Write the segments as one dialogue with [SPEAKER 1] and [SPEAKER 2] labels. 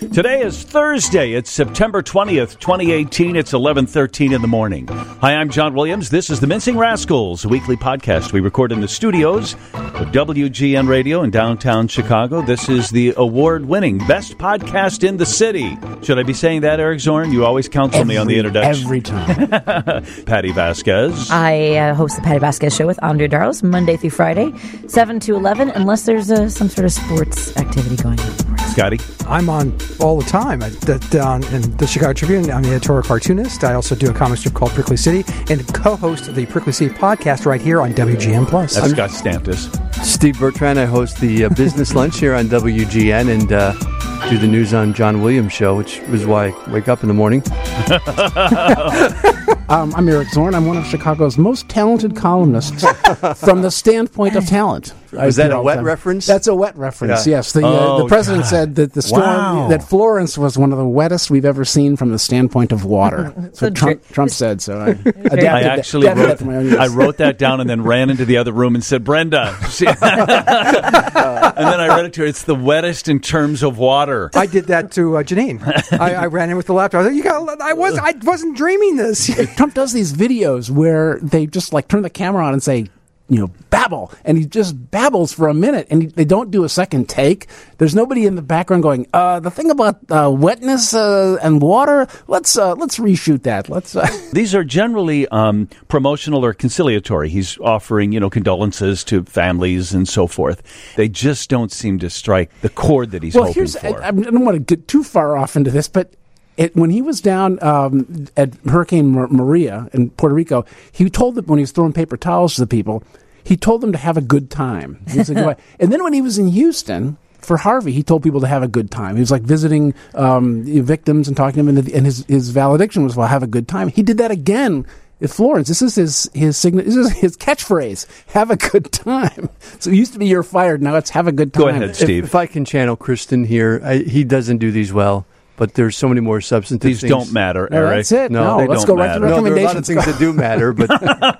[SPEAKER 1] Today is Thursday. It's September 20th, 2018. It's 11:13 in the morning. Hi, I'm John Williams. This is the Mincing Rascals, a weekly podcast we record in the studios of WGN Radio in downtown Chicago. This is the award-winning best podcast in the city. Should I be saying that, Eric Zorn? You always counsel me on the introduction.
[SPEAKER 2] Every time.
[SPEAKER 1] Patty Vasquez.
[SPEAKER 3] I host the Patty Vasquez Show with Andre Darlos, Monday through Friday, 7 to 11, unless there's some sort of sports activity going on.
[SPEAKER 1] Scotty.
[SPEAKER 4] I'm on all the time in the Chicago Tribune. I'm the editorial cartoonist. I also do a comic strip called Prickly City and co-host of the Prickly City podcast right here on WGN+.
[SPEAKER 1] That's Scott Stantis.
[SPEAKER 5] Steve Bertrand. I host the Business Lunch here on WGN and do the News on John Williams Show, which is why I wake up in the morning.
[SPEAKER 2] I'm Eric Zorn. I'm one of Chicago's most talented columnists from the standpoint of talent.
[SPEAKER 5] Is that a wet reference?
[SPEAKER 2] That's a wet reference,
[SPEAKER 5] yeah.
[SPEAKER 2] Yes. The president said that the storm, that Florence was one of the wettest we've ever seen from the standpoint of water. That's what Trump said, so I
[SPEAKER 1] wrote that down and then ran into the other room and said, Brenda. And then I read it to her. It's the wettest in terms of water.
[SPEAKER 4] I did that to Janine. I ran in with the laptop. I was like, I wasn't dreaming this.
[SPEAKER 2] Trump does these videos where they just like turn the camera on and say, babble. And he just babbles for a minute, and they don't do a second take. There's nobody in the background going, the thing about wetness and water, let's reshoot that.
[SPEAKER 1] These are generally promotional or conciliatory. He's offering, condolences to families and so forth. They just don't seem to strike the chord that he's hoping for.
[SPEAKER 2] I don't want to get too far off into this, but when he was down at Hurricane Maria in Puerto Rico, he told them, when he was throwing paper towels to the people, he told them to have a good time. And then when he was in Houston for Harvey, he told people to have a good time. He was like visiting victims and talking to them, and his valediction was, well, have a good time. He did that again at Florence. This is his catchphrase, have a good time. So it used to be you're fired, now it's have a good time.
[SPEAKER 1] Go ahead, Steve.
[SPEAKER 5] If I can channel Kristen here, he doesn't do these well. But there's so many more substantive things.
[SPEAKER 1] These don't matter, Eric.
[SPEAKER 2] That's it.
[SPEAKER 1] No,
[SPEAKER 2] let's go right to recommendations.
[SPEAKER 5] There are a lot of things that do matter. But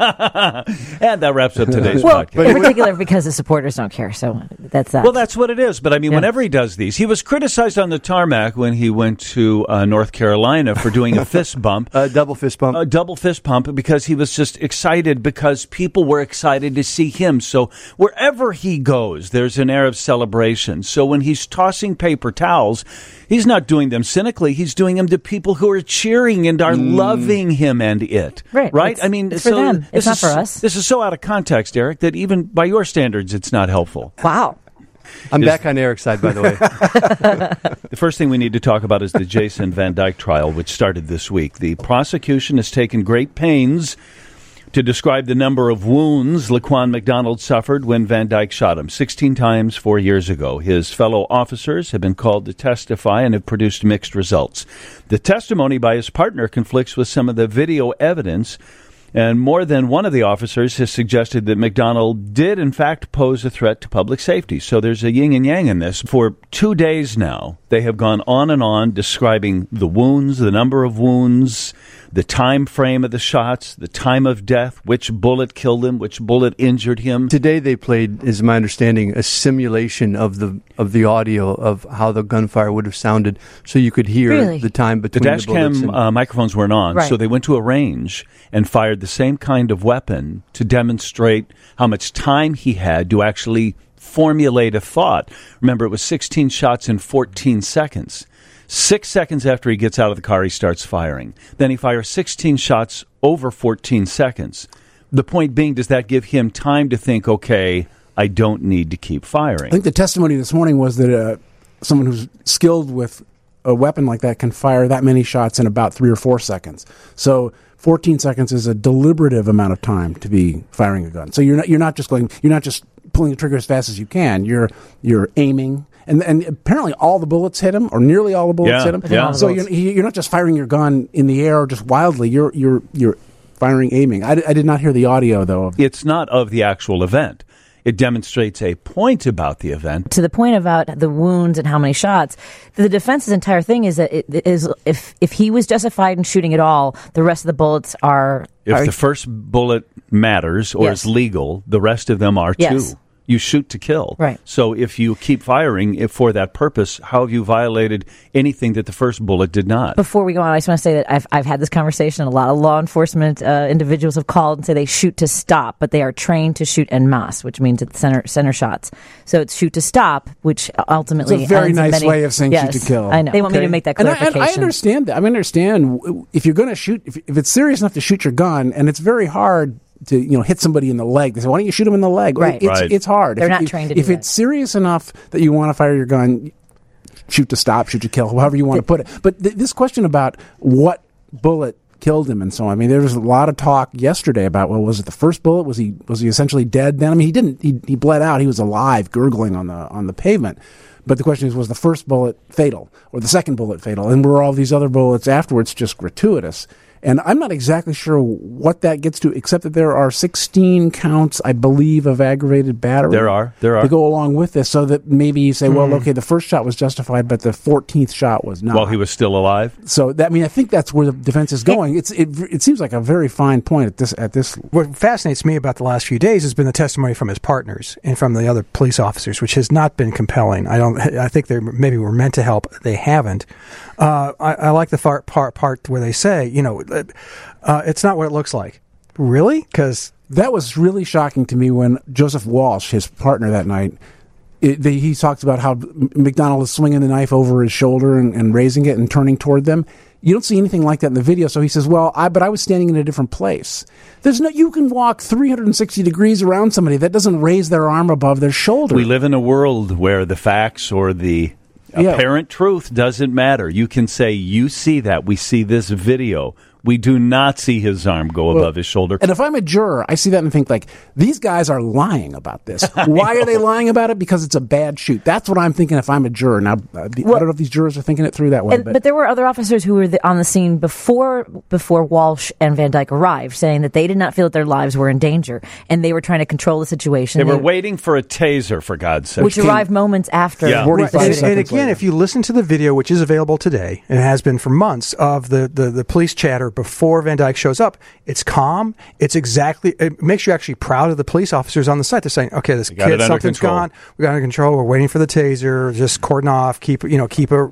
[SPEAKER 1] and that wraps up today's podcast.
[SPEAKER 3] In particular, because the supporters don't care. So that's that.
[SPEAKER 1] Well, that's what it is. But, whenever he does these, he was criticized on the tarmac when he went to North Carolina for doing a fist bump.
[SPEAKER 5] Double fist bump.
[SPEAKER 1] A double fist bump because he was just excited because people were excited to see him. So wherever he goes, there's an air of celebration. So when he's tossing paper towels, he's not doing them cynically. He's doing them to people who are cheering and are loving him and it. Right?
[SPEAKER 3] It's for them. It's not for us.
[SPEAKER 1] This is so out of context, Eric, that even by your standards, it's not helpful.
[SPEAKER 3] Wow.
[SPEAKER 5] I'm back on Eric's side, by the way.
[SPEAKER 1] The first thing we need to talk about is the Jason Van Dyke trial, which started this week. The prosecution has taken great pains to describe the number of wounds Laquan McDonald suffered when Van Dyke shot him 16 times 4 years ago. His fellow officers have been called to testify and have produced mixed results. The testimony by his partner conflicts with some of the video evidence, and more than one of the officers has suggested that McDonald did, in fact, pose a threat to public safety. So there's a yin and yang in this. For 2 days now, they have gone on and on describing the wounds, the number of wounds, the time frame of the shots, the time of death, which bullet killed him, which bullet injured him.
[SPEAKER 5] Today they played, is my understanding, a simulation of the audio of how the gunfire would have sounded, so you could hear the time between the bullets.
[SPEAKER 1] The dash cam microphones weren't on,
[SPEAKER 3] right.
[SPEAKER 1] So they went to a range and fired the same kind of weapon to demonstrate how much time he had to actually formulate a thought. Remember, it was 16 shots in 14 seconds. 6 seconds after he gets out of the car, he starts firing. Then he fires 16 shots over 14 seconds. The point being, does that give him time to think, okay, I don't need to keep firing?
[SPEAKER 2] I think the testimony this morning was that someone who's skilled with a weapon like that can fire that many shots in about 3 or 4 seconds. So 14 seconds is a deliberative amount of time to be firing a gun. So you're not just pulling the trigger as fast as you can. You're aiming. And apparently all the bullets hit him, or nearly all the bullets hit him.
[SPEAKER 1] Yeah.
[SPEAKER 2] So you're not just firing your gun in the air just wildly. You're firing, aiming. I did not hear the audio, though.
[SPEAKER 1] It's not of the actual event. It demonstrates a point about the event.
[SPEAKER 3] To the point about the wounds and how many shots, the defense's entire thing is that it is if he was justified in shooting at all, the rest of the bullets are...
[SPEAKER 1] If the first bullet matters or is legal, the rest of them are too. You shoot to kill.
[SPEAKER 3] Right.
[SPEAKER 1] So if you keep firing for that purpose, how have you violated anything that the first bullet did not?
[SPEAKER 3] Before we go on, I just want to say that I've had this conversation. A lot of law enforcement individuals have called and say they shoot to stop, but they are trained to shoot en masse, which means it's center shots. So it's shoot to stop, which ultimately
[SPEAKER 2] it's a very nice way of saying shoot to kill.
[SPEAKER 3] I know. They want me to make that clarification.
[SPEAKER 2] And I understand that. I understand if you're going to shoot, if it's serious enough to shoot your gun, and it's very hard to hit somebody in the leg. They say, why don't you shoot him in the leg?
[SPEAKER 3] Right.
[SPEAKER 2] It's hard.
[SPEAKER 3] They're not trained to do
[SPEAKER 2] that. If it's serious enough that you want to fire your gun, shoot to stop, shoot to kill, however you want to put it. But this question about what bullet killed him and so on. I mean, there was a lot of talk yesterday about, well, was it the first bullet? Was he essentially dead then? I mean, he bled out. He was alive, gurgling on the pavement. But the question is, was the first bullet fatal or the second bullet fatal? And were all these other bullets afterwards just gratuitous? And I'm not exactly sure what that gets to, except that there are 16 counts, I believe, of aggravated battery.
[SPEAKER 1] There are.
[SPEAKER 2] To go along with this, so that maybe you say, well, okay, the first shot was justified, but the 14th shot was not.
[SPEAKER 1] While he was still alive?
[SPEAKER 2] So, I think that's where the defense is going. It seems like a very fine point at this.
[SPEAKER 4] What fascinates me about the last few days has been the testimony from his partners and from the other police officers, which has not been compelling. I think they maybe were meant to help. They haven't. I like the part where they say, it's not what it looks like. Really? Because
[SPEAKER 2] that was really shocking to me when Joseph Walsh, his partner that night, he talks about how McDonald is swinging the knife over his shoulder and raising it and turning toward them. You don't see anything like that in the video. So he says, well, but I was standing in a different place. You can walk 360 degrees around somebody. That doesn't raise their arm above their shoulder.
[SPEAKER 1] We live in a world where the facts or the apparent truth doesn't matter. You can say, you see that. We see this video. We do not see his arm go above his shoulder.
[SPEAKER 2] And if I'm a juror, I see that and think, these guys are lying about this. Why are they lying about it? Because it's a bad shoot. That's what I'm thinking if I'm a juror. Now, I don't know if these jurors are thinking it through that way.
[SPEAKER 3] But there were other officers who were on the scene before Walsh and Van Dyke arrived, saying that they did not feel that their lives were in danger, and they were trying to control the situation.
[SPEAKER 1] They were waiting for a taser, for God's sake.
[SPEAKER 3] Which arrived moments after.
[SPEAKER 4] Yeah. And again, if you listen to the video, which is available today, and has been for months, of the police chatter before Van Dyke shows up, it's calm. It makes you actually proud of the police officers on the site. They're saying, okay, this kid, something's gone. We got it under control. We're waiting for the taser. Just cordon off. Keep an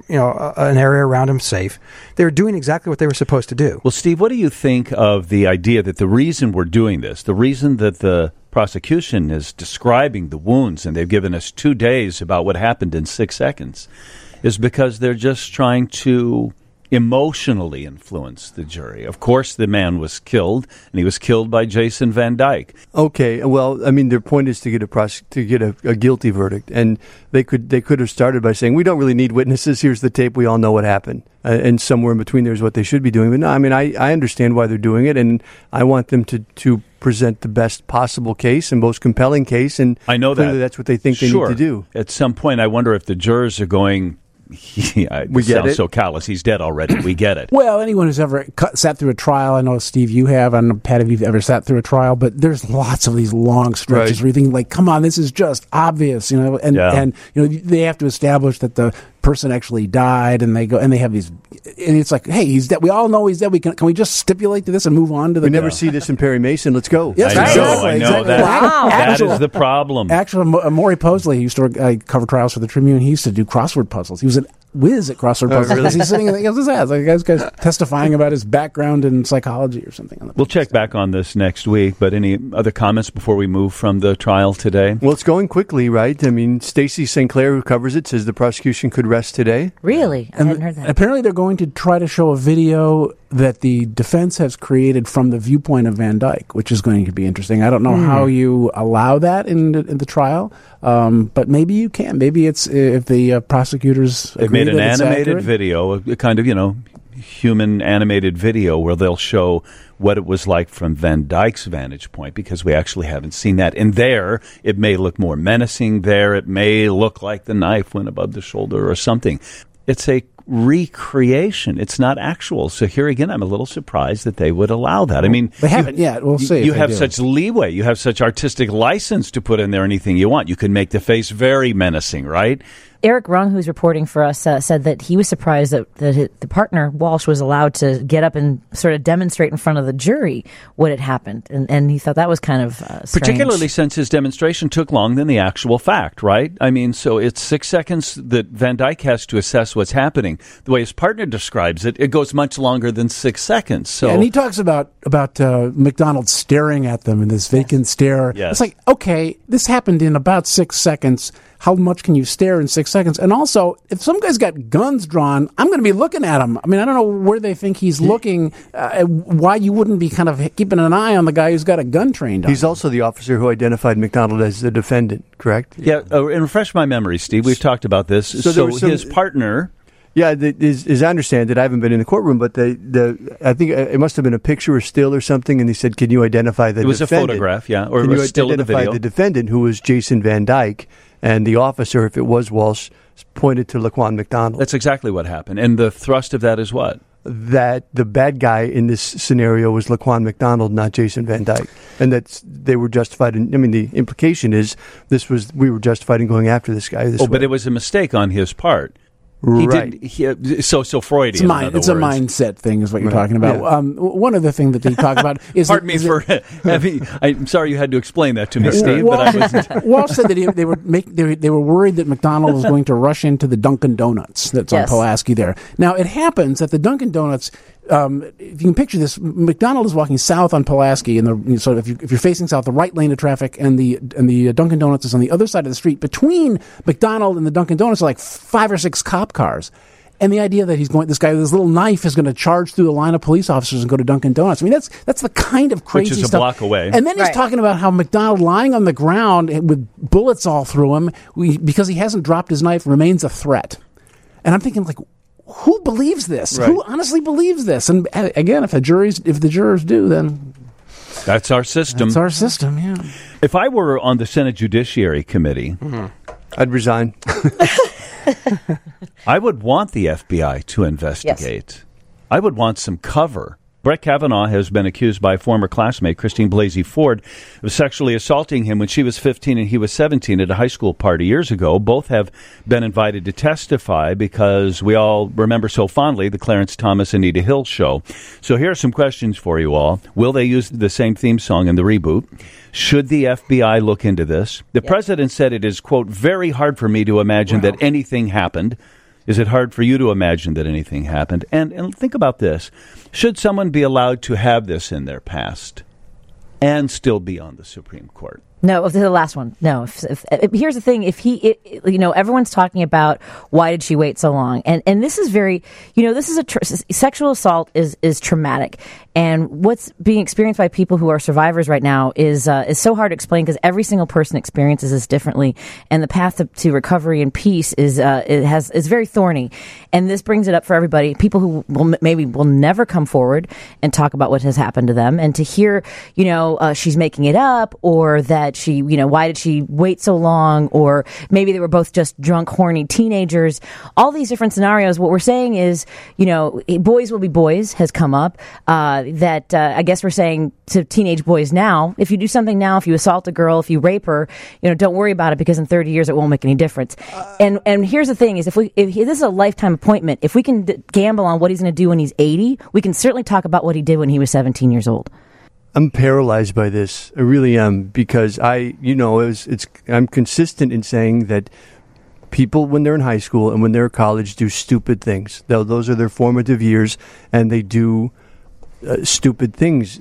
[SPEAKER 4] area around him safe. They were doing exactly what they were supposed to do.
[SPEAKER 1] Well, Steve, what do you think of the idea that the reason we're doing this, the reason that the prosecution is describing the wounds, and they've given us 2 days about what happened in 6 seconds, is because they're just trying to emotionally influence the jury. Of course, the man was killed, and he was killed by Jason Van Dyke.
[SPEAKER 5] Okay, well, their point is to get a guilty verdict, and they could have started by saying, we don't really need witnesses. Here's the tape. We all know what happened, and somewhere in between there is what they should be doing. But no, I understand why they're doing it, and I want them to present the best possible case and most compelling case, and
[SPEAKER 1] I know
[SPEAKER 5] clearly that's what they think they need to do.
[SPEAKER 1] At some point, I wonder if the jurors are going, we sound so callous. He's dead already. We get it.
[SPEAKER 2] Well, anyone who's ever sat through a trial, I know, Steve, you have. I don't know, Pat, if you've ever sat through a trial, but there's lots of these long stretches where you think, come on, this is just obvious, and they have to establish that the person actually died, and they have these, and it's like, hey, he's dead. We all know he's dead. Can we just stipulate to this and move on to the?
[SPEAKER 5] We never see this in Perry Mason. Let's go.
[SPEAKER 2] Yes,
[SPEAKER 1] I know. That is the problem.
[SPEAKER 2] Actually, Maury Posley used to cover trials for the Tribune. He used to do crossword puzzles. He was an whiz at crossword puzzles. Really? He's sitting against his ass, guy's testifying about his background in psychology or something.
[SPEAKER 1] We'll check back on this next week. But any other comments before we move from the trial today?
[SPEAKER 5] Well, it's going quickly, right? Stacey St. Clair, who covers it, says the prosecution could rest today.
[SPEAKER 3] Really? I hadn't heard that.
[SPEAKER 2] Apparently, they're going to try to show a video that the defense has created from the viewpoint of Van Dyke, which is going to be interesting. I don't know how you allow that in the trial, but maybe you can. Maybe it's if the prosecutors
[SPEAKER 1] they've made an animated video, a kind of human animated video where they'll show what it was like from Van Dyke's vantage point, because we actually haven't seen that. And there, it may look more menacing. There, it may look like the knife went above the shoulder or something. It's a recreation. It's not actual. So here again, I'm a little surprised that they would allow that.
[SPEAKER 2] They haven't yet. We'll see.
[SPEAKER 1] You have such leeway. You have such artistic license to put in there anything you want. You can make the face very menacing, right?
[SPEAKER 3] Eric Rung, who's reporting for us, said that he was surprised that the partner, Walsh, was allowed to get up and sort of demonstrate in front of the jury what had happened. And he thought that was kind of strange.
[SPEAKER 1] Particularly since his demonstration took longer than the actual fact, right? I mean, so it's 6 seconds that Van Dyke has to assess what's happening. The way his partner describes it, it goes much longer than 6 seconds. So,
[SPEAKER 2] and he talks about McDonald staring at them in this vacant stare.
[SPEAKER 1] Yes.
[SPEAKER 2] It's like, okay, this happened in about 6 seconds. How much can you stare in 6 seconds? And also, if some guy's got guns drawn, I'm going to be looking at him. I mean, I don't know where they think he's looking, why you wouldn't be kind of keeping an eye on the guy who's got a gun trained on
[SPEAKER 5] He's
[SPEAKER 2] him.
[SPEAKER 5] also the officer who identified McDonald as the defendant, correct?
[SPEAKER 1] yeah, and refresh my memory, Steve. We've talked about this.
[SPEAKER 5] So there
[SPEAKER 1] So
[SPEAKER 5] was some-
[SPEAKER 1] his partner...
[SPEAKER 5] Yeah, as I understand it, I haven't been in the courtroom, but I think it must have been a picture or still or something, and he said, can you identify the defendant?
[SPEAKER 1] It was a photograph, yeah, or
[SPEAKER 5] can you
[SPEAKER 1] still in the
[SPEAKER 5] identify
[SPEAKER 1] video.
[SPEAKER 5] the defendant, who was Jason Van Dyke, and the officer, if it was Walsh, pointed to Laquan McDonald.
[SPEAKER 1] That's exactly what happened. And the thrust of that is what?
[SPEAKER 5] That the bad guy in this scenario was Laquan McDonald, not Jason Van Dyke, and that they were justified. The implication is we were justified in going after this guy.
[SPEAKER 1] But it was a mistake on his part.
[SPEAKER 5] Right.
[SPEAKER 1] So Freudian. in other
[SPEAKER 2] It's a
[SPEAKER 1] words.
[SPEAKER 2] mindset thing, is what you're
[SPEAKER 5] Right.
[SPEAKER 2] talking about.
[SPEAKER 5] Yeah.
[SPEAKER 2] One other thing that they talk about is...
[SPEAKER 1] Pardon me for having... I'm sorry you had to explain that to me, Steve, but I wasn't...
[SPEAKER 2] Walsh said that they were worried that McDonald was going to rush into the Dunkin' Donuts that's
[SPEAKER 3] Yes.
[SPEAKER 2] on Pulaski there. Now, it happens that the Dunkin' Donuts... if you can picture this, McDonald is walking south on Pulaski, and so if you're facing south, the right lane of traffic, and the Dunkin' Donuts is on the other side of the street. Between McDonald and the Dunkin' Donuts are like 5 or 6 cop cars. And the idea that this guy with his little knife is going to charge through a line of police officers and go to Dunkin' Donuts. I mean, that's the kind of crazy
[SPEAKER 1] Which is a
[SPEAKER 2] stuff.
[SPEAKER 1] block away.
[SPEAKER 2] And then he's
[SPEAKER 3] Right.
[SPEAKER 2] talking about how McDonald lying on the ground with bullets all through him because he hasn't dropped his knife remains a threat. And I'm thinking, like, who believes this?
[SPEAKER 5] Right.
[SPEAKER 2] Who honestly believes this? And again, if the jurors do, then
[SPEAKER 1] That's our system.
[SPEAKER 2] it's our system. Yeah.
[SPEAKER 1] If I were on the Senate Judiciary Committee,
[SPEAKER 5] I'd resign.
[SPEAKER 1] I would want the FBI to investigate. I would want some cover. Brett Kavanaugh has been accused by former classmate Christine Blasey Ford of sexually assaulting him when she was 15 and he was 17 at a high school party years ago. Both have been invited to testify because we all remember so fondly the Clarence Thomas Anita Hill show. So here are some questions for you all. Will they use the same theme song in the reboot? Should the FBI look into this? The president said it is, quote, very hard for me to imagine that anything happened. Is it hard for you to imagine that anything happened? And think about this. Should someone be allowed to have this in their past and still be on the Supreme Court?
[SPEAKER 3] No, the last one. No. Here's the thing. Everyone's talking about why did she wait so long? And this is very, this is sexual assault is traumatic. And what's being experienced by people who are survivors right now is so hard to explain because every single person experiences this differently. And the path to recovery and peace is very thorny. And this brings it up for everybody. People who will never come forward and talk about what has happened to them. And to hear, she's making it up, or that she, why did she wait so long? Or maybe they were both just drunk, horny teenagers. All these different scenarios. What we're saying is, boys will be boys has come up. I guess we're saying to teenage boys now, if you do something now, if you assault a girl, if you rape her, don't worry about it because in 30 years it won't make any difference. And here's the thing is if this is a lifetime appointment, if we can gamble on what he's going to do when he's 80, we can certainly talk about what he did when he was 17 years old.
[SPEAKER 5] I'm paralyzed by this. I really am, because I'm consistent in saying that people, when they're in high school and when they're in college, do stupid things. Those are their formative years, and they do stupid things.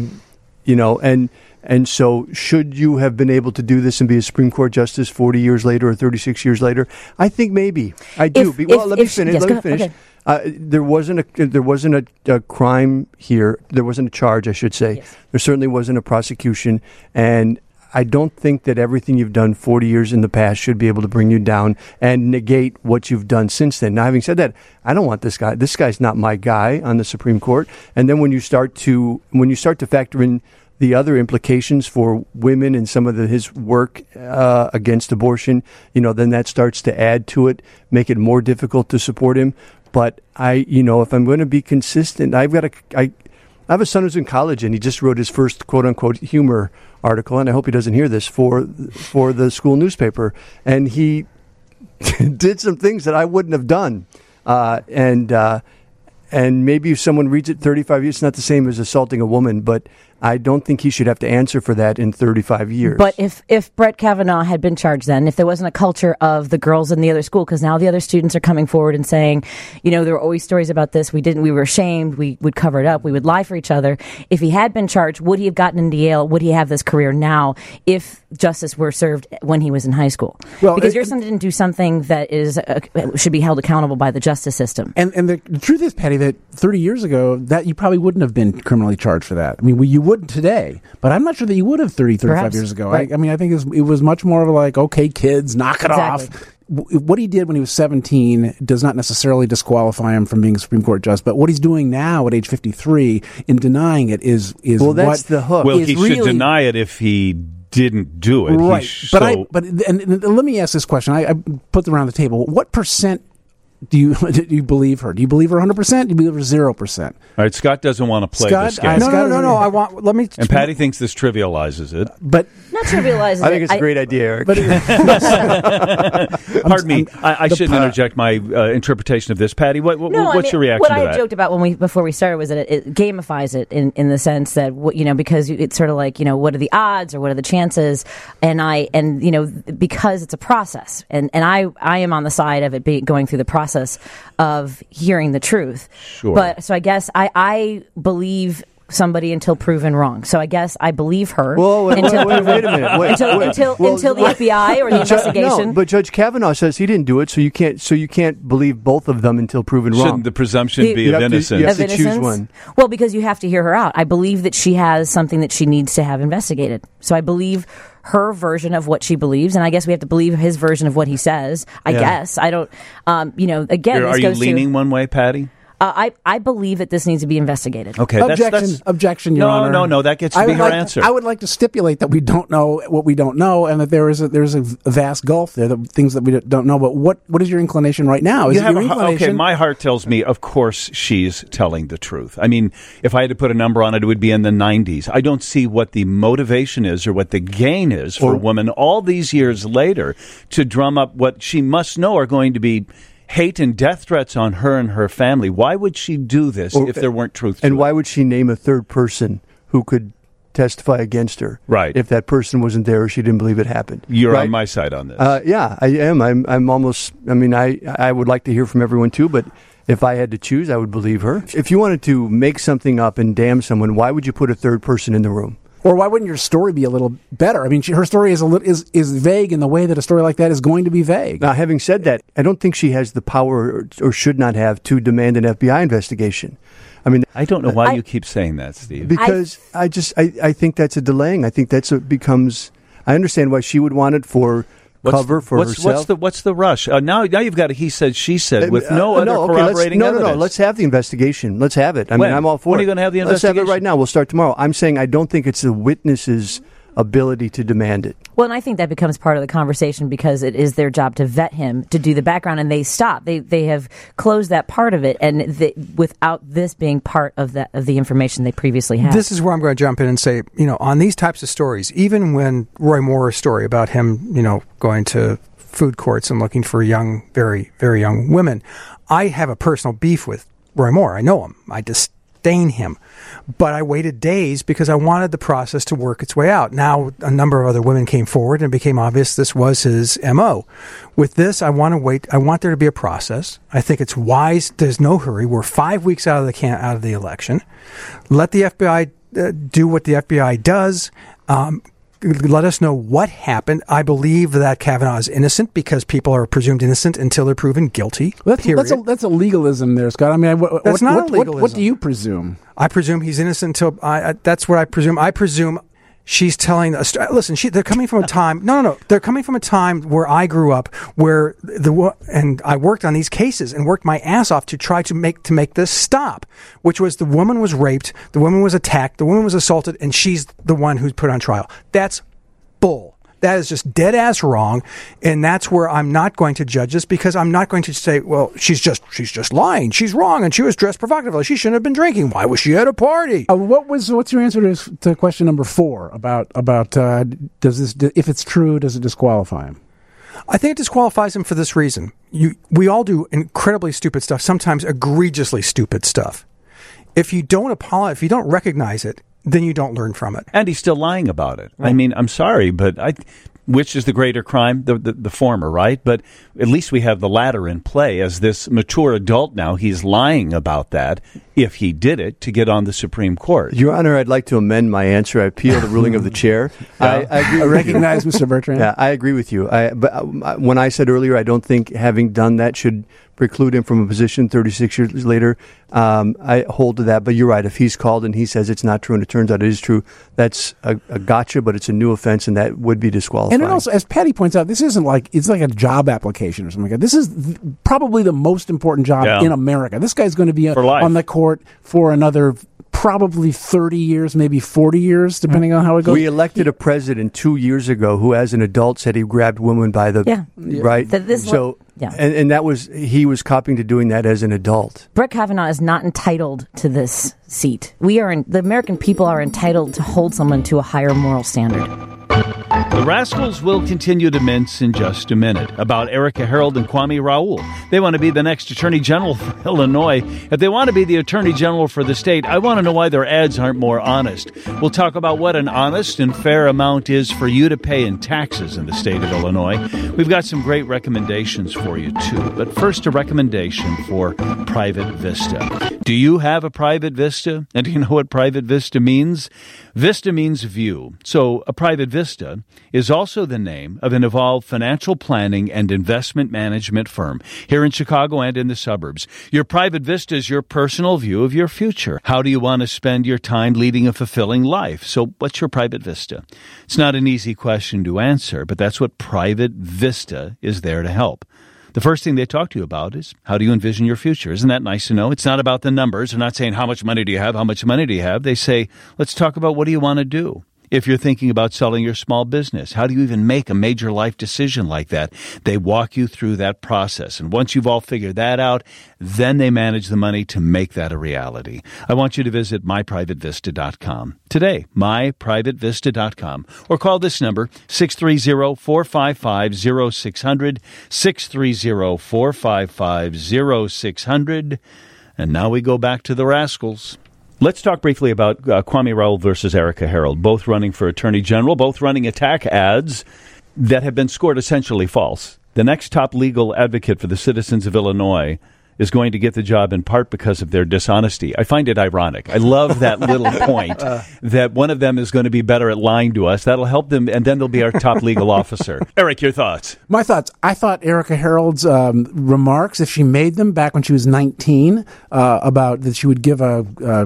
[SPEAKER 5] And so should you have been able to do this and be a Supreme Court justice 40 years later or 36 years later? I think maybe. I do. Let me finish.
[SPEAKER 3] Okay.
[SPEAKER 5] There wasn't a crime here. There wasn't a charge, I should say.
[SPEAKER 3] Yes.
[SPEAKER 5] There certainly wasn't a prosecution. And I don't think that everything you've done 40 years in the past should be able to bring you down and negate what you've done since then. Now, having said that, I don't want this guy. This guy's not my guy on the Supreme Court. And then when you start to factor in the other implications for women and some of his work against abortion, then that starts to add to it, make it more difficult to support him. But if I'm going to be consistent, I have a son who's in college, and he just wrote his first quote unquote humor article, and I hope he doesn't hear this, for the school newspaper. And he did some things that I wouldn't have done. And maybe if someone reads it 35 years, it's not the same as assaulting a woman, but I don't think he should have to answer for that in 35 years.
[SPEAKER 3] But if Brett Kavanaugh had been charged then, if there wasn't a culture of the girls in the other school, because now the other students are coming forward and saying, there were always stories about this, we were ashamed, we would cover it up, we would lie for each other. If he had been charged, would he have gotten into Yale? Would he have this career now if justice were served when he was in high school?
[SPEAKER 2] Well,
[SPEAKER 3] because your son didn't do something that should be held accountable by the justice system.
[SPEAKER 2] And the truth is, Patty, that 30 years ago, that you probably wouldn't have been criminally charged for that. I mean, you wouldn't today, but I'm not sure that you would have 35
[SPEAKER 3] Perhaps.
[SPEAKER 2] years ago.
[SPEAKER 3] Right.
[SPEAKER 2] I think it was much more of like, okay, kids, knock it
[SPEAKER 3] Exactly.
[SPEAKER 2] off. What he did when he was 17 does not necessarily disqualify him from being a Supreme Court justice, but what he's doing now at age 53 in denying it is
[SPEAKER 5] well, that's the hook.
[SPEAKER 1] Well,
[SPEAKER 2] is
[SPEAKER 1] he should deny it if he didn't do it.
[SPEAKER 2] Right. And let me ask this question. I put it around the table. What percent do you believe her? Do you believe her 100%? Do you believe her 0%?
[SPEAKER 1] All right, Scott doesn't want to play
[SPEAKER 2] Scott,
[SPEAKER 1] this game.
[SPEAKER 4] No. Let me.
[SPEAKER 1] And Patty thinks this trivializes it.
[SPEAKER 2] But
[SPEAKER 3] Not trivializes
[SPEAKER 5] I think
[SPEAKER 3] it.
[SPEAKER 5] it's a great idea, Eric.
[SPEAKER 2] but
[SPEAKER 1] Pardon me. I shouldn't interject my interpretation of this. Patty, what's your reaction
[SPEAKER 3] what
[SPEAKER 1] to
[SPEAKER 3] I
[SPEAKER 1] that?
[SPEAKER 3] joked about before we started was that it gamifies it in the sense that because it's sort of like what are the odds or what are the chances, and because it's a process, and I am on the side of it going through the process of hearing the truth.
[SPEAKER 1] Sure.
[SPEAKER 3] But so I guess I believe somebody until proven wrong. So I guess I believe her
[SPEAKER 5] Wait a minute.
[SPEAKER 3] until the FBI or the investigation.
[SPEAKER 5] No, but Judge Kavanaugh says he didn't do it, so you can't believe both of them until proven wrong.
[SPEAKER 1] Shouldn't the presumption be
[SPEAKER 5] You
[SPEAKER 1] of
[SPEAKER 5] have to-
[SPEAKER 1] innocence?
[SPEAKER 5] you have
[SPEAKER 3] Of
[SPEAKER 5] to choose
[SPEAKER 3] innocence?
[SPEAKER 5] one.
[SPEAKER 3] Well, because you have to hear her out. I believe that she has something that she needs to have investigated. So I believe her version of what she believes, and I guess we have to believe his version of what he says. I guess. I don't, again,
[SPEAKER 1] Are
[SPEAKER 3] this
[SPEAKER 1] you
[SPEAKER 3] goes
[SPEAKER 1] leaning one way, Patty?
[SPEAKER 3] I believe that this needs to be investigated.
[SPEAKER 1] Okay,
[SPEAKER 2] objection, Your Honor.
[SPEAKER 1] No, that gets to be her answer.
[SPEAKER 2] I would like to stipulate that we don't know what we don't know, and that there's a vast gulf there, things that we don't know. But what is your inclination right now?
[SPEAKER 1] Okay, my heart tells me, of course, she's telling the truth. I mean, if I had to put a number on it, it would be in the 90s. I don't see what the motivation is or what the gain is for a woman all these years later to drum up what she must know are going to be hate and death threats on her and her family. Why would she do this if there weren't truth to it?
[SPEAKER 5] And why would she name a third person who could testify against her?
[SPEAKER 1] Right.
[SPEAKER 5] If that person wasn't there or she didn't believe it happened.
[SPEAKER 1] You're
[SPEAKER 5] right?
[SPEAKER 1] on my side on this.
[SPEAKER 5] Yeah, I am. I'm almost. I mean, I would like to hear from everyone too, but if I had to choose, I would believe her. If you wanted to make something up and damn someone, why would you put a third person in the room?
[SPEAKER 2] Or why wouldn't your story be a little better? I mean, her story is vague in the way that a story like that is going to be vague.
[SPEAKER 5] Now, having said that, I don't think she has the power or should not have to demand an FBI investigation. I mean,
[SPEAKER 1] I don't know why you keep saying that, Steve.
[SPEAKER 5] Because I think that's a delaying. I think becomes. I understand why she would want it for cover for herself.
[SPEAKER 1] What's the rush? Now you've got a he said, she said with no other corroborating evidence.
[SPEAKER 5] No. Let's have the investigation. Let's have it. I mean, I'm all for it.
[SPEAKER 1] When are you going to have the
[SPEAKER 5] Let's
[SPEAKER 1] investigation?
[SPEAKER 5] have it right now. We'll start tomorrow. I'm saying I don't think it's the witness's ability to demand it.
[SPEAKER 3] Well, and I think that becomes part of the conversation because it is their job to vet him, to do the background, and they stop. They have closed that part of it, and without this being part of the information they previously had.
[SPEAKER 4] This is where I'm going to jump in and say, on these types of stories, even when Roy Moore's story about him, going to food courts and looking for young, very, very young women, I have a personal beef with Roy Moore. I know him. I disdain him. But I waited days because I wanted the process to work its way out. Now, a number of other women came forward and it became obvious this was his MO. With this, I want to wait. I want there to be a process. I think it's wise. There's no hurry. We're 5 weeks out of the election. Let the FBI do what the FBI does. Let us know what happened. I believe that Kavanaugh is innocent because people are presumed innocent until they're proven guilty.
[SPEAKER 2] That's a legalism there, Scott. I mean,
[SPEAKER 4] that's not a legalism.
[SPEAKER 2] What do you presume?
[SPEAKER 4] I presume he's innocent until that's what I presume. I presume she's telling us. Listen, they're coming from a time. No. They're coming from a time where I grew up, where and I worked on these cases and worked my ass off to try to make this stop. Which was the woman was raped, the woman was attacked, the woman was assaulted, and she's the one who's put on trial. That's bull. That is just dead ass wrong, and that's where I'm not going to judge this because I'm not going to say, well, she's just lying, she's wrong, and she was dressed provocatively. She shouldn't have been drinking. Why was she at a party?
[SPEAKER 2] What's your answer to question number 4 about if it's true, does it disqualify him?
[SPEAKER 4] I think it disqualifies him for this reason. We all do incredibly stupid stuff, sometimes egregiously stupid stuff. If you don't apologize, if you don't recognize it, then you don't learn from it.
[SPEAKER 1] And he's still lying about it. Right. I mean, I'm sorry, but which is the greater crime? The former, right? But at least we have the latter in play. As this mature adult now, he's lying about that, if he did it, to get on the Supreme Court.
[SPEAKER 5] Your Honor, I'd like to amend my answer. I appeal the ruling of the chair.
[SPEAKER 1] Yeah.
[SPEAKER 5] I
[SPEAKER 2] recognize Mr. Bertrand.
[SPEAKER 5] Yeah, I agree with you. But when I said earlier, I don't think having done that should preclude him from a position 36 years later. I hold to that. But you're right. If he's called and he says it's not true and it turns out it is true, that's a gotcha, but it's a new offense and that would be disqualifying.
[SPEAKER 2] And it also, as Patty points out, this isn't like, it's like a job application or something like that. This is probably the most important job in America. This guy's going to be on the court for another probably 30 years, maybe 40 years, depending on how it goes.
[SPEAKER 5] We elected a president 2 years ago who, as an adult, said he grabbed women by the right. And that was, he was copying to doing that as an adult.
[SPEAKER 3] Brett Kavanaugh is not entitled to this seat. The American people are entitled to hold someone to a higher moral standard.
[SPEAKER 1] The Rascals will continue to mince in just a minute about Erica Harold and Kwame Raoul. They want to be the next Attorney General for Illinois. If they want to be the Attorney General for the state, I want to know why their ads aren't more honest. We'll talk about what an honest and fair amount is for you to pay in taxes in the state of Illinois. We've got some great recommendations for you, too. But first, a recommendation for Private Vista. Do you have a Private Vista? And do you know what Private Vista means? Vista means view. So a Private Vista is also the name of an evolved financial planning and investment management firm here in Chicago and in the suburbs. Your Private Vista is your personal view of your future. How do you want to spend your time leading a fulfilling life? So what's your Private Vista? It's not an easy question to answer, but that's what Private Vista is there to help. The first thing they talk to you about is, how do you envision your future? Isn't that nice to know? It's not about the numbers. They're not saying, how much money do you have? How much money do you have? They say, let's talk about, what do you want to do? If you're thinking about selling your small business, how do you even make a major life decision like that? They walk you through that process. And once you've all figured that out, then they manage the money to make that a reality. I want you to visit myprivatevista.com today, myprivatevista.com, or call this number, 630-455-0600, 630-455-0600. And now we go back to the Rascals. Let's talk briefly about Kwame Raoul versus Erica Harold, both running for Attorney General, both running attack ads that have been scored essentially false. The next top legal advocate for the citizens of Illinois is going to get the job in part because of their dishonesty. I find it ironic. I love that little point that one of them is going to be better at lying to us. That'll help them, and then they'll be our top legal officer. Eric, your thoughts?
[SPEAKER 2] My thoughts. I thought Erica Harold's remarks, if she made them back when she was 19, about that she would give a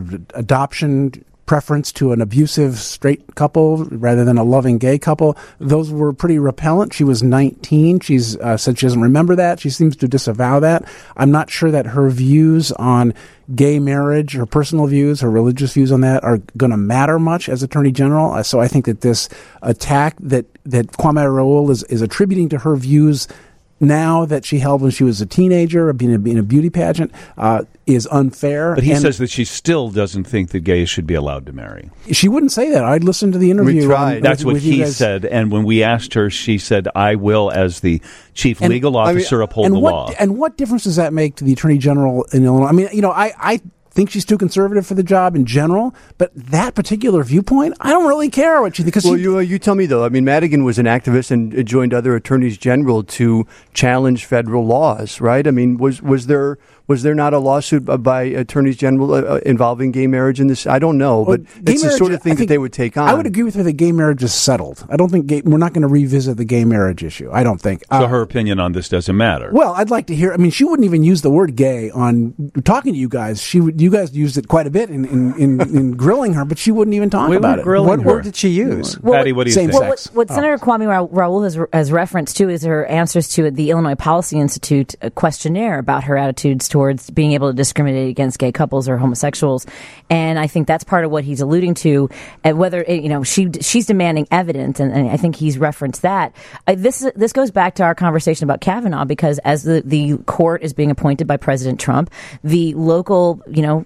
[SPEAKER 2] adoption preference to an abusive straight couple rather than a loving gay couple, those were pretty repellent. She was 19. She's said she doesn't remember that. She seems to disavow that. I'm not sure that her views on gay marriage, her personal views, her religious views on that are going to matter much as Attorney General. So I think that this attack that Kwame Raoul is attributing to her views now that she held when she was a teenager, being a beauty pageant, is unfair.
[SPEAKER 1] But he says that she still doesn't think that gays should be allowed to marry.
[SPEAKER 2] She wouldn't say that. I'd listen to the interview.
[SPEAKER 5] We tried.
[SPEAKER 1] That's what he said. And when we asked her, she said, I will, as the chief legal officer, uphold the law.
[SPEAKER 2] And what difference does that make to the Attorney General in Illinois? I mean, I think she's too conservative for the job in general, but that particular viewpoint, I don't really care what she thinks.
[SPEAKER 5] Well, you tell me, though. I mean, Madigan was an activist and joined other attorneys general to challenge federal laws, right? I mean, was there not a lawsuit by attorneys general involving gay marriage in this? I don't know, but it's the sort of thing that they would take on.
[SPEAKER 2] I would agree with her that gay marriage is settled. I don't think we're not going to revisit the gay marriage issue. I don't think.
[SPEAKER 1] So her opinion on this doesn't matter.
[SPEAKER 2] Well, I'd like to hear. I mean, she wouldn't even use the word gay on talking to you guys. You guys used it quite a bit in grilling her, but she wouldn't even talk about it.
[SPEAKER 4] What word did she use?
[SPEAKER 1] Patty, what do you think?
[SPEAKER 3] What Senator Kwame Raoul has referenced to is her answers to the Illinois Policy Institute questionnaire about her attitudes towards being able to discriminate against gay couples or homosexuals, and I think that's part of what he's alluding to. Whether she's demanding evidence, and I think he's referenced that. This goes back to our conversation about Kavanaugh, because as the court is being appointed by President Trump, the local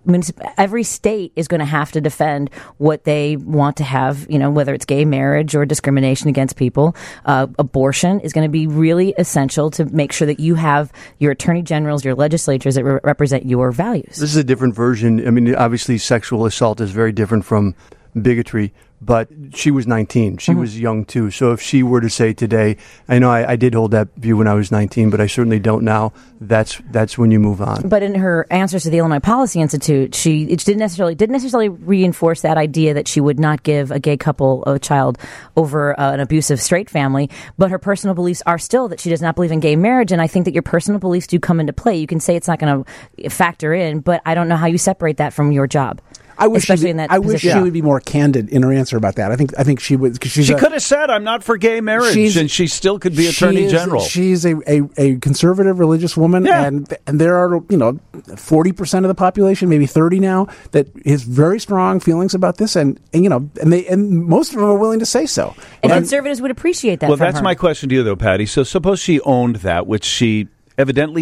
[SPEAKER 3] every state is going to have to defend what they want to have, whether it's gay marriage or discrimination against people. Abortion is going to be really essential to make sure that you have your attorney generals, your legislatures that represent your values.
[SPEAKER 5] This is a different version. I mean, obviously sexual assault is very different from bigotry, but she was 19. She was young too. So if she were to say today, I know I did hold that view when I was 19, but I certainly don't now. That's when you move on.
[SPEAKER 3] But in her answers to the Illinois Policy Institute, she didn't necessarily reinforce that idea that she would not give a gay couple a child over an abusive straight family. But her personal beliefs are still that she does not believe in gay marriage. And I think that your personal beliefs do come into play. You can say it's not going to factor in, but I don't know how you separate that from your job.
[SPEAKER 2] I wish she would be more candid in her answer about that. I think she would. Cause
[SPEAKER 1] she could have said, "I'm not for gay marriage," and she still could be Attorney General.
[SPEAKER 2] She's a conservative religious woman, and there are 40% of the population, maybe 30 now, that has very strong feelings about this, and most of them are willing to say so.
[SPEAKER 3] And conservatives would appreciate that.
[SPEAKER 1] Well,
[SPEAKER 3] from
[SPEAKER 1] that's
[SPEAKER 3] her.
[SPEAKER 1] my question to you, though, Patty. So suppose she owned that, which she evidently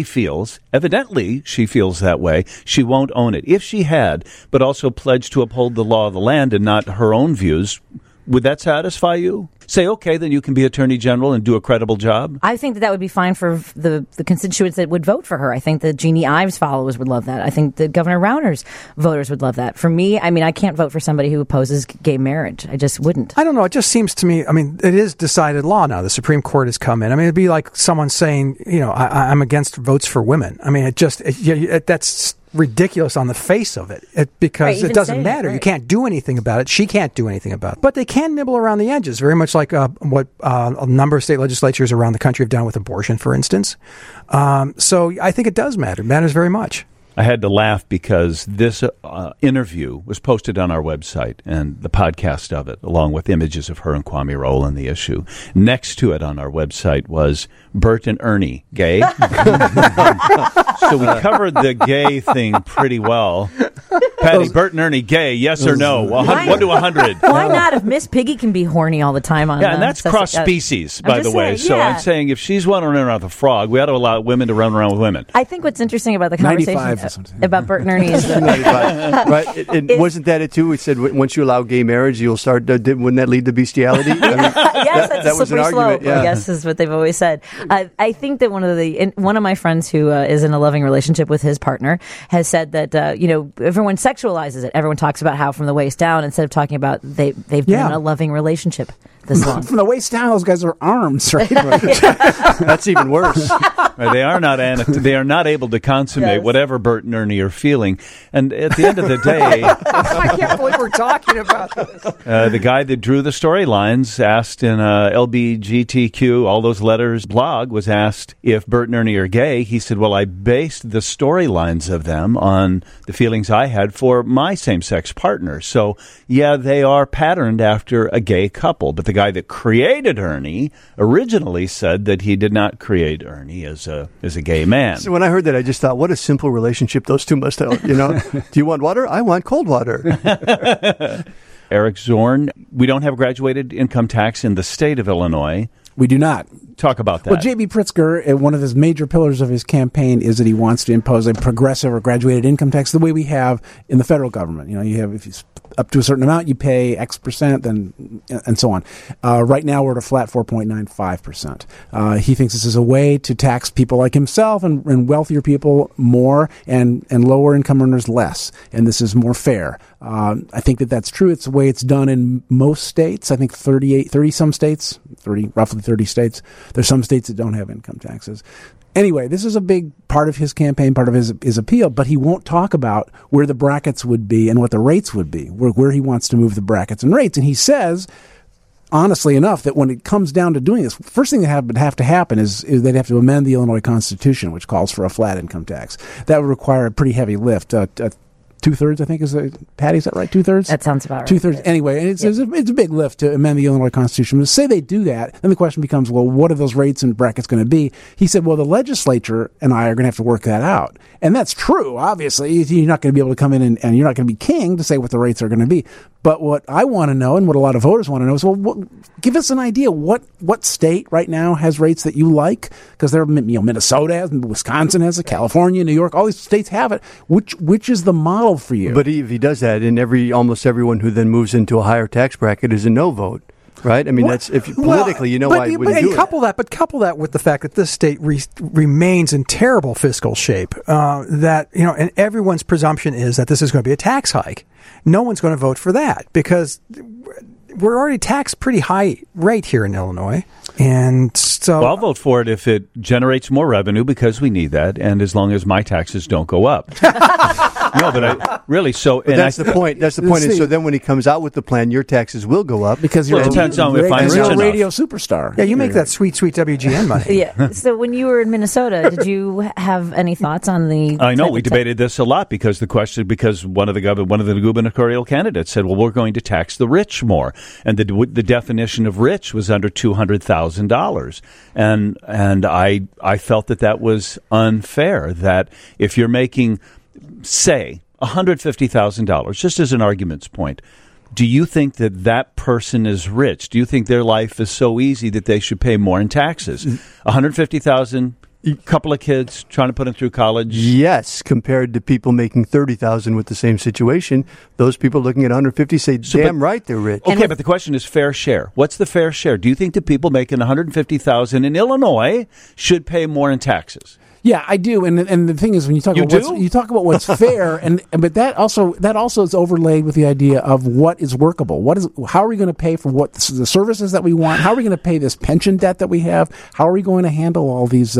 [SPEAKER 1] she feels that way. She won't own it. If she had, but also pledged to uphold the law of the land and not her own views, would that satisfy you? Say, okay, then you can be Attorney General and do a credible job?
[SPEAKER 3] I think that would be fine for the constituents that would vote for her. I think the Jeannie Ives followers would love that. I think the Governor Rauner's voters would love that. For me, I can't vote for somebody who opposes gay marriage. I just wouldn't.
[SPEAKER 4] I don't know. It just seems to me, it is decided law now. The Supreme Court has come in. It'd be like someone saying, I'm against votes for women. That's ridiculous on the face of it, because it doesn't matter. Right. You can't do anything about it. She can't do anything about it. But they can nibble around the edges, very much like what a number of state legislatures around the country have done with abortion, for instance. So I think it does matter. It matters very much.
[SPEAKER 1] I had to laugh because this interview was posted on our website, and the podcast of it, along with images of her and Kwame Raoul and the issue. Next to it on our website was Bert and Ernie, gay. So we covered the gay thing pretty well. Patty, Bert and Ernie, gay, yes or no? 1 to 100.
[SPEAKER 3] Why not? If Miss Piggy can be horny all the time on
[SPEAKER 1] and that's cross-species, by the way. So I'm saying if she's running around with a frog, we ought to allow women to run around with women.
[SPEAKER 3] I think what's interesting about the conversation about Bert and Ernie is
[SPEAKER 5] right? And wasn't that it too? We said once you allow gay marriage, you'll start. Wouldn't that lead to bestiality?
[SPEAKER 3] Yes, that's a slippery slope.
[SPEAKER 5] Yeah.
[SPEAKER 3] I guess is what they've always said. I think that one of my friends who is in a loving relationship with his partner has said that everyone sexualizes it. Everyone talks about how from the waist down instead of talking about they've been in a loving relationship this long.
[SPEAKER 2] From the waist down, those guys are arms, right?
[SPEAKER 5] That's even worse.
[SPEAKER 1] They are not able to consummate whatever Bert and Ernie are feeling. And at the end of the day,
[SPEAKER 4] I can't believe we're talking about this.
[SPEAKER 1] The guy that drew the storylines asked in LBGTQ, all those letters blog, was asked if Bert and Ernie are gay. He said, well, I based the storylines of them on the feelings I had for my same-sex partner. So, yeah, they are patterned after a gay couple. But the guy that created Ernie originally said that he did not create Ernie as a gay man.
[SPEAKER 5] So when I heard that, I just thought, what a simple relationship those two must have. Do you want water? I want cold water.
[SPEAKER 1] Eric Zorn, we don't have graduated income tax in the state of Illinois.
[SPEAKER 2] We do not.
[SPEAKER 1] Talk about that.
[SPEAKER 2] Well, J.B. Pritzker, one of his major pillars of his campaign is that he wants to impose a progressive or graduated income tax the way we have in the federal government. You have, if you up to a certain amount, you pay X percent, then and so on. Right now, we're at a flat 4.95%. He thinks this is a way to tax people like himself and wealthier people more and lower income earners less. And this is more fair. I think that's true. It's the way it's done in most states. I think 30 some states, roughly 30 states. There's some states that don't have income taxes. Anyway, this is a big part of his campaign, part of his appeal, but he won't talk about where the brackets would be and what the rates would be, where he wants to move the brackets and rates. And he says, honestly enough, that when it comes down to doing this, first thing that would have to happen is they'd have to amend the Illinois Constitution, which calls for a flat income tax. That would require a pretty heavy lift. 2/3, I think, is Patty, is that right? 2/3?
[SPEAKER 3] That sounds about right.
[SPEAKER 2] 2/3. Anyway, and it's a big lift to amend the Illinois Constitution. But say they do that, then the question becomes, well, what are those rates and brackets going to be? He said, well, the legislature and I are going to have to work that out. And that's true, obviously. You're not going to be able to come in and you're not going to be king to say what the rates are going to be. But what I want to know, and what a lot of voters want to know, is, well, give us an idea. What state right now has rates that you like? Because there, Minnesota has, Wisconsin has it, California, New York, all these states have it. Which is the model for you?
[SPEAKER 5] But if he does that, and almost everyone who then moves into a higher tax bracket is a no vote. Right? I mean, that's if politically, why he wouldn't do it.
[SPEAKER 4] Couple that with the fact that this state remains in terrible fiscal shape. And everyone's presumption is that this is going to be a tax hike. No one's going to vote for that because we're already taxed pretty high rate here in Illinois. And so
[SPEAKER 1] I'll vote for it if it generates more revenue because we need that, and as long as my taxes don't go up. No, but
[SPEAKER 5] that's the point. That's the point. And so then when he comes out with the plan, your taxes will go up
[SPEAKER 2] because you're
[SPEAKER 1] it depends on if I'm rich enough.
[SPEAKER 2] Radio superstar.
[SPEAKER 4] Yeah, you make that sweet WGN money.
[SPEAKER 3] Yeah. So when you were in Minnesota, did you have any thoughts on the?
[SPEAKER 1] I know we debated this a lot because one of the gubernatorial candidates said, "Well, we're going to tax the rich more," and the definition of rich was under $200,000, and I felt that was unfair. That if you're making, say, $150,000, just as an argument's point, do you think that person is rich? Do you think their life is so easy that they should pay more in taxes? $150,000, couple of kids trying to put them through college.
[SPEAKER 5] Yes, compared to people making $30,000 with the same situation, those people looking at 150 say, "Damn right, they're rich."
[SPEAKER 1] Okay, but the question is fair share. What's the fair share? Do you think the people making $150,000 in Illinois should pay more in taxes?
[SPEAKER 2] Yeah, I do, and the thing is, when you talk about what's fair, but that also is overlaid with the idea of what is workable. How are we going to pay for the services that we want? How are we going to pay this pension debt that we have? How are we going to handle all these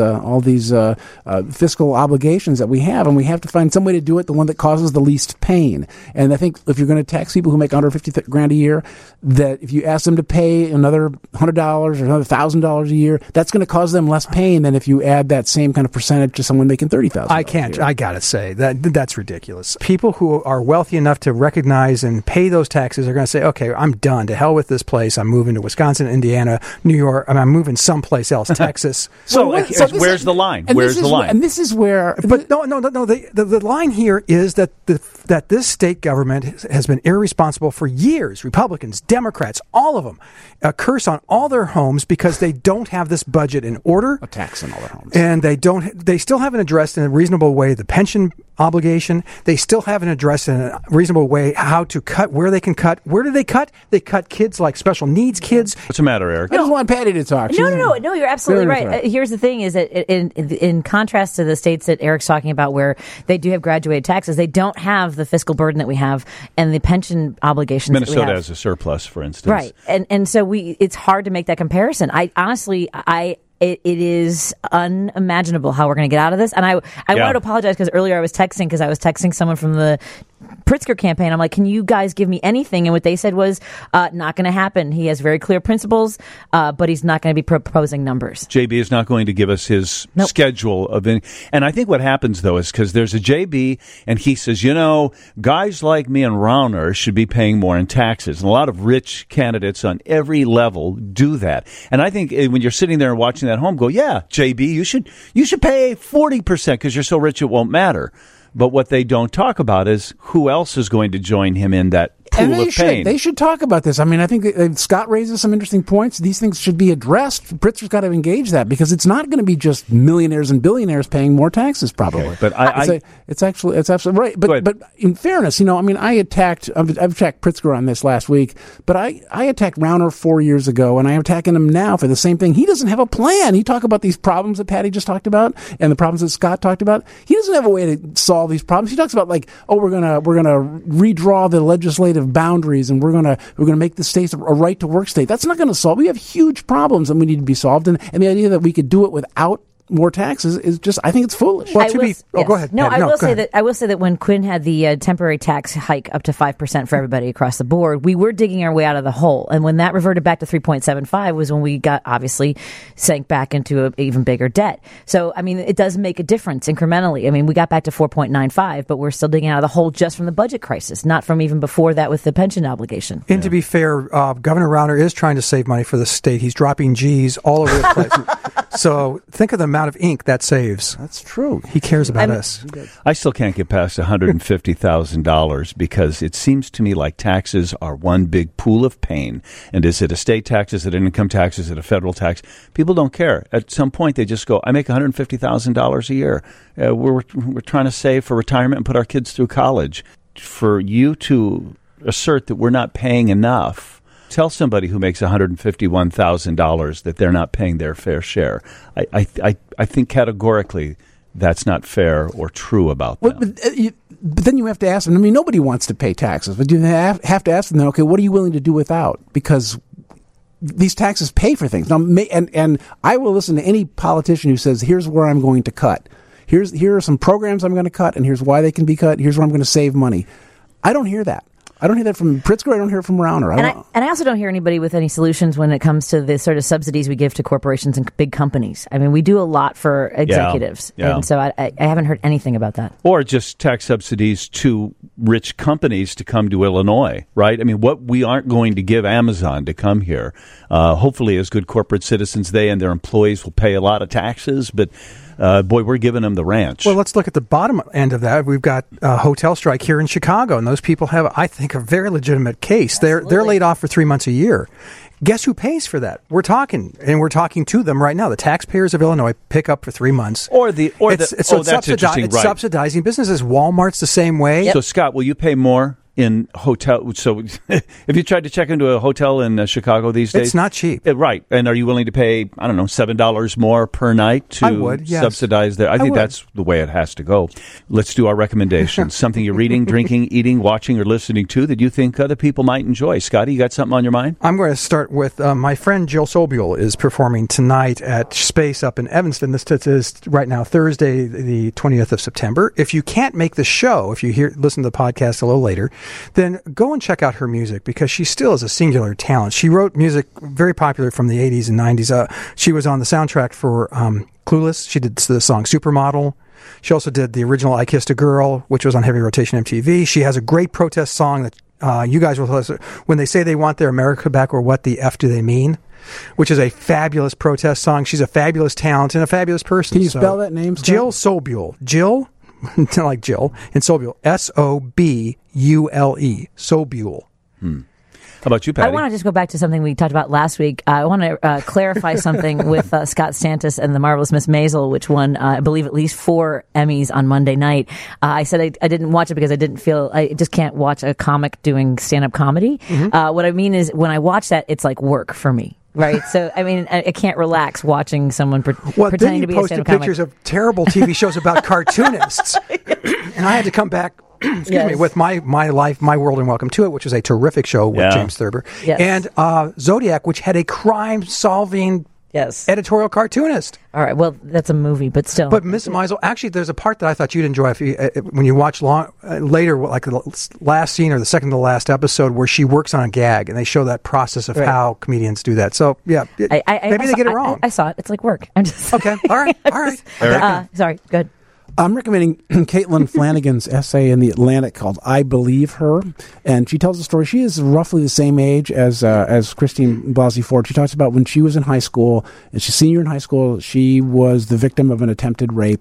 [SPEAKER 2] fiscal obligations that we have? And we have to find some way to do it, the one that causes the least pain. And I think if you're going to tax people who make under $50,000 a year, that if you ask them to pay another $100 or another $1,000 a year, that's going to cause them less pain than if you add that same kind of percentage to someone making $30,000.
[SPEAKER 4] I can't. I gotta say that's ridiculous. People who are wealthy enough to recognize and pay those taxes are going to say, "Okay, I'm done. To hell with this place. I'm moving to Wisconsin, Indiana, New York. I'm moving someplace else, Texas."
[SPEAKER 1] Where's the line? Where's the line?
[SPEAKER 2] And this is where.
[SPEAKER 4] But no. The line here is that that this state government has been irresponsible for years. Republicans, Democrats, all of them curse on all their homes because they don't have this budget in order.
[SPEAKER 2] A tax on all their homes,
[SPEAKER 4] and they still haven't addressed in a reasonable way the pension obligation. They still haven't addressed in a reasonable way how to cut, where they can cut. Where do they cut? They cut kids like special needs kids.
[SPEAKER 1] What's the matter, Eric?
[SPEAKER 2] I just want Patty to talk.
[SPEAKER 3] No, you're absolutely right. Here's the thing is that in contrast to the states that Eric's talking about where they do have graduated taxes, they don't have the fiscal burden that we have and the pension obligations
[SPEAKER 1] Minnesota
[SPEAKER 3] that we have.
[SPEAKER 1] has a surplus, for instance.
[SPEAKER 3] Right. And so it's hard to make that comparison. It is unimaginable how we're going to get out of this. And I wanted to apologize because earlier I was texting someone from the Pritzker campaign. I'm like, can you guys give me anything? And what they said was, not going to happen. He has very clear principles, but he's not going to be proposing numbers.
[SPEAKER 1] JB is not going to give us his schedule of any. And I think what happens, though, is because there's a JB, and he says, guys like me and Rauner should be paying more in taxes. And a lot of rich candidates on every level do that. And I think when you're sitting there and watching that home, go, yeah, JB, you should pay 40% because you're so rich it won't matter. But what they don't talk about is who else is going to join him in that pool of pain.
[SPEAKER 2] They should talk about this. I mean, I think Scott raises some interesting points. These things should be addressed. Pritzker's got to engage that because it's not going to be just millionaires and billionaires paying more taxes, probably. Okay,
[SPEAKER 1] but
[SPEAKER 2] it's absolutely right. But in fairness, I've attacked Pritzker on this last week, but I attacked Rauner 4 years ago, and I'm attacking him now for the same thing. He doesn't have a plan. He talked about these problems that Patty just talked about and the problems that Scott talked about. He doesn't have a way to solve these problems. He talks about we're gonna redraw the legislative boundaries and we're gonna make the states a right to work state. That's not going to solve. We have huge problems that we need to be solved, and the idea that we could do it without more taxes is just, I think it's foolish.
[SPEAKER 4] Well, go ahead.
[SPEAKER 3] No, I will say that when Quinn had the temporary tax hike up to 5% for everybody across the board, we were digging our way out of the hole. And when that reverted back to 3.75 was when we got obviously sank back into an even bigger debt. So, I mean, it does make a difference incrementally. I mean, we got back to 4.95, but we're still digging out of the hole just from the budget crisis, not from even before that with the pension obligation.
[SPEAKER 4] And to be fair, Governor Rauner is trying to save money for the state. He's dropping G's all over the place. So think of the amount of ink that saves.
[SPEAKER 2] That's true.
[SPEAKER 4] He cares about us.
[SPEAKER 1] I still can't get past $150,000 because it seems to me like taxes are one big pool of pain. And is it a state tax? Is it an income tax? Is it a federal tax? People don't care. At some point, they just go, I make $150,000 a year. We're trying to save for retirement and put our kids through college. For you to assert that we're not paying enough, tell somebody who makes $151,000 that they're not paying their fair share. I think categorically that's not fair or true about them.
[SPEAKER 2] But then you have to ask them. I mean, nobody wants to pay taxes, but you have to ask them, okay, what are you willing to do without? Because these taxes pay for things. Now, and I will listen to any politician who says, here's where I'm going to cut. Here are some programs I'm going to cut, and here's why they can be cut. Here's where I'm going to save money. I don't hear that. I don't hear that from Pritzker. I don't hear it from Rauner.
[SPEAKER 3] And I also don't hear anybody with any solutions when it comes to the sort of subsidies we give to corporations and big companies. I mean, we do a lot for executives.
[SPEAKER 1] Yeah.
[SPEAKER 3] And so I haven't heard anything about that.
[SPEAKER 1] Or just tax subsidies to rich companies to come to Illinois, right? I mean, what we aren't going to give Amazon to come here. Hopefully, as good corporate citizens, they and their employees will pay a lot of taxes, but boy, we're giving them the ranch.
[SPEAKER 4] Well, let's look at the bottom end of that. We've got a hotel strike here in Chicago, and those people have, I think, a very legitimate case. They're laid off for 3 months a year. Guess who pays for that? We're talking to them right now. The taxpayers of Illinois pick up for 3 months.
[SPEAKER 1] It's
[SPEAKER 4] subsidizing businesses. Walmart's the same way.
[SPEAKER 1] Yep. So, Scott, will you pay more in hotel? So, if you tried to check into a hotel in Chicago these days,
[SPEAKER 4] it's not cheap,
[SPEAKER 1] right? And are you willing to pay, I don't know, $7 more per night to subsidize that? I think that's the way it has to go. Let's do our recommendations. Something you're reading, drinking, eating, watching, or listening to that you think other people might enjoy. Scotty, you got something on your mind?
[SPEAKER 4] I'm going to start with my friend Jill Sobule is performing tonight at Space up in Evanston. This is right now Thursday, the 20th of September. If you can't make the show, if you listen to the podcast a little later, then go and check out her music because she still is a singular talent. She wrote music very popular from the 80s and 90s. She was on the soundtrack for Clueless. She did the song Supermodel. She also did the original I Kissed a Girl, which was on Heavy Rotation MTV. She has a great protest song that you guys will listen. When they say they want their America back, or what the F do they mean? Which is a fabulous protest song. She's a fabulous talent and a fabulous person.
[SPEAKER 2] Can you spell that name?
[SPEAKER 4] Jill Sobule. Jill, like Jill, and Sobule. Sobule. Sobule.
[SPEAKER 1] How about you, Patty?
[SPEAKER 3] I want to just go back to something we talked about last week. I want to clarify something with Scott Stantis and The Marvelous Miss Maisel, which won, I believe, at least 4 Emmys on Monday night. I said I didn't watch it because I just can't watch a comic doing stand-up comedy. Mm-hmm. What I mean is, when I watch that, it's like work for me. Right, so I mean, I can't relax watching someone pretending to be a stand-up comic.
[SPEAKER 4] Then you posted pictures of terrible TV shows about cartoonists, and I had to come back. Excuse me, with my life, my world, and welcome to it, which was a terrific show with James Thurber, and Zodiac, which had a crime-solving editorial cartoonist.
[SPEAKER 3] All right, well, that's a movie, but still.
[SPEAKER 4] But Miss Maisel, actually, there's a part that I thought you'd enjoy when you watch later, like the last scene or the second to last episode, where she works on a gag, and they show that process of how comedians do that. So, maybe they get it wrong.
[SPEAKER 3] I saw it. It's like work. I'm just
[SPEAKER 4] okay. All right.
[SPEAKER 3] Sorry. Good.
[SPEAKER 2] I'm recommending Caitlin Flanagan's essay in The Atlantic called "I Believe Her," and she tells a story. She is roughly the same age as Christine Blasey Ford. She talks about when she was in high school, and she's senior in high school. She was the victim of an attempted rape,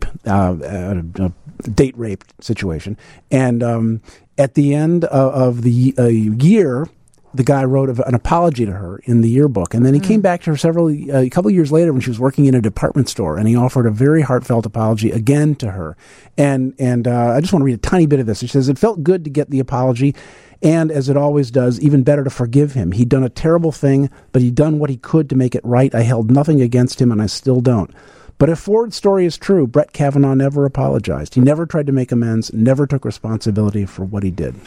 [SPEAKER 2] a date rape situation, and at the end of the year, the guy wrote an apology to her in the yearbook, and then he came back to her a couple of years later when she was working in a department store, and he offered a very heartfelt apology again to her. And I just want to read a tiny bit of this. She says, "It felt good to get the apology, and as it always does, even better to forgive him. He'd done a terrible thing, but he'd done what he could to make it right. I held nothing against him, and I still don't. But if Ford's story is true, Brett Kavanaugh never apologized. He never tried to make amends, never took responsibility for what he did."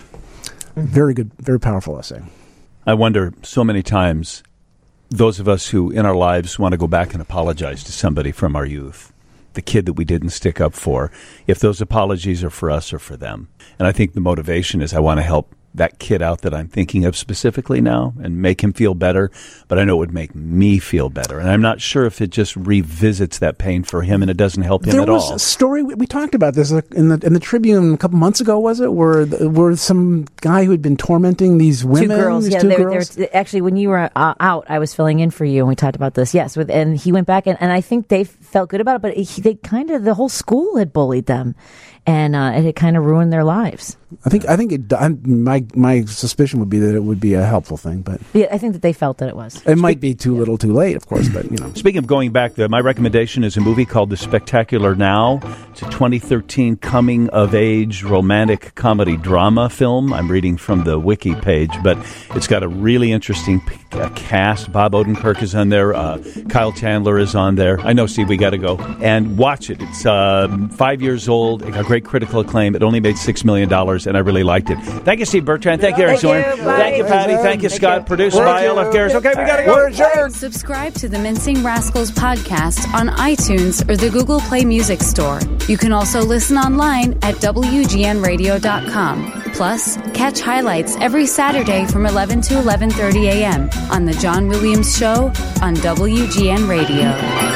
[SPEAKER 2] Very good, very powerful essay.
[SPEAKER 1] I wonder so many times, those of us who in our lives want to go back and apologize to somebody from our youth, the kid that we didn't stick up for, if those apologies are for us or for them. And I think the motivation is I want to help that kid out that I'm thinking of specifically now and make him feel better, but I know it would make me feel better. And I'm not sure if it just revisits that pain for him and it doesn't help him at all.
[SPEAKER 2] There was a story, we talked about this in the Tribune a couple months ago, was it? Where some guy who had been tormenting these women.
[SPEAKER 3] Two girls.
[SPEAKER 2] These
[SPEAKER 3] Yeah,
[SPEAKER 2] two girls.
[SPEAKER 3] actually, when you were out, I was filling in for you and we talked about this. Yes, and he went back and I think they felt good about it, but they kind of, the whole school had bullied them. And it had kind of ruined their lives.
[SPEAKER 2] I think my suspicion would be that it would be a helpful thing, but
[SPEAKER 3] yeah, I think that they felt that it was.
[SPEAKER 2] It might be too little, too late, of course. But
[SPEAKER 1] Speaking of going back, my recommendation is a movie called The Spectacular Now. It's a 2013 coming-of-age romantic comedy drama film. I'm reading from the wiki page, but it's got a really interesting cast. Bob Odenkirk is on there. Kyle Chandler is on there. I know, Steve, we got to go and watch it. It's 5 years old. It got great critical acclaim. It only made $6 million, and I really liked it. Thank you, Steve Bertrand. Thank you, Eric Zorn. Thank you, Patty. Thank you, Scott. Produced by LF Garris. Okay, we got to go.
[SPEAKER 2] We're adjourned.
[SPEAKER 6] Subscribe to the Mincing Rascals podcast on iTunes or the Google Play Music Store. You can also listen online at WGNradio.com. Plus, catch highlights every Saturday from 11 to 11:30 a.m. on The John Williams Show on WGN Radio.